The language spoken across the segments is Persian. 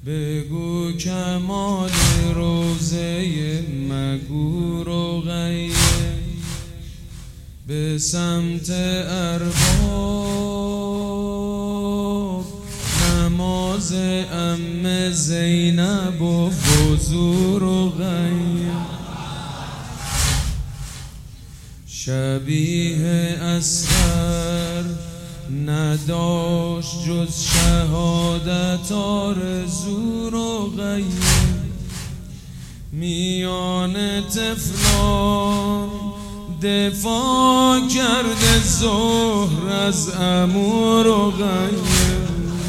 بگو کمال روزه مگو رقیه به سمت ارباب نماز ام زینب و وضو رقیه شبیه اصغر نداشت جز شهادت آرزو رقیه میان طفلان دفاع کرده زهر از عمو رقیه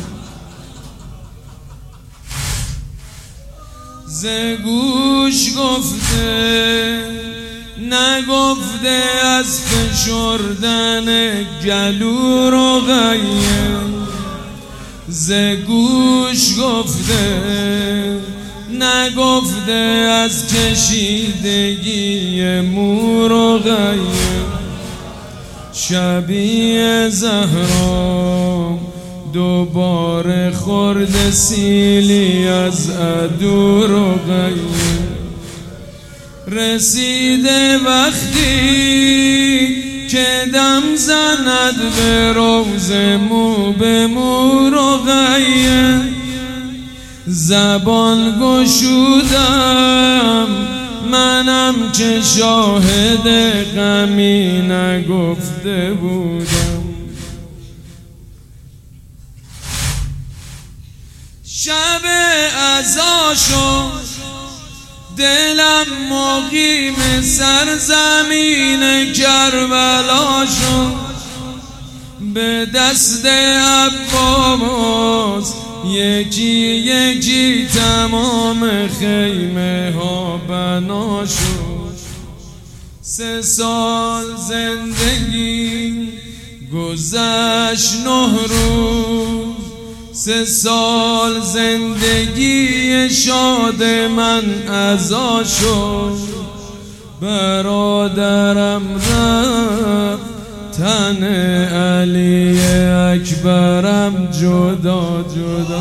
ز گوش گفته نگفته از فشردن گلو رقیه ز گوش گفته نگفته از کشیدگی مو رقیه شبیه زهرا دوباره خورد سیلی از عدو رقیه رسیده وقتی که دم زند به روز مو به مو رقیه زبان گشودم منم که شاهد غمی نگفته بودم شب عزا شد دلم مقیم سرزمین کربلا شد به دست عباس یکی یکی تمام خیمه ها بنا شد 3 سال زندگی گذشت 9 روز 3 سال زندگی شاد من عزا شد برادرم رفت تن علی اکبرم جدا جدا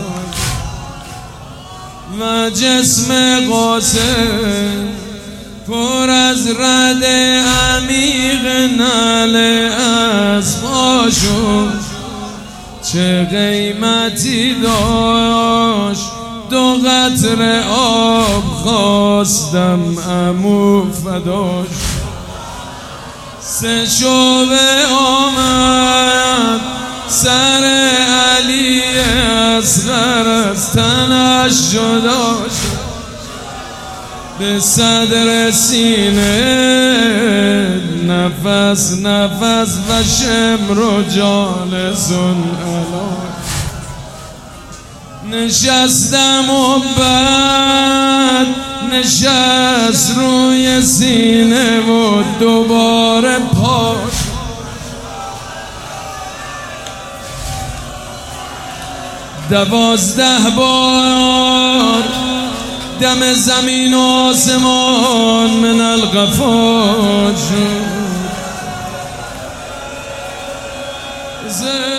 و جسم قاسم پر از رد عمیق نعل اسبا شد چه قیمتی داشت 2 قطره آب خواستم عمو فداش 3 شعبه آمد سر علی اصغر از تنش جدا شد به صدر سینه نفس نفس و شمر و جالسون الان نشستم و بعد نشست روی سینه و دوباره پاش 12 بار دم زمین و آسمان من الغفار شد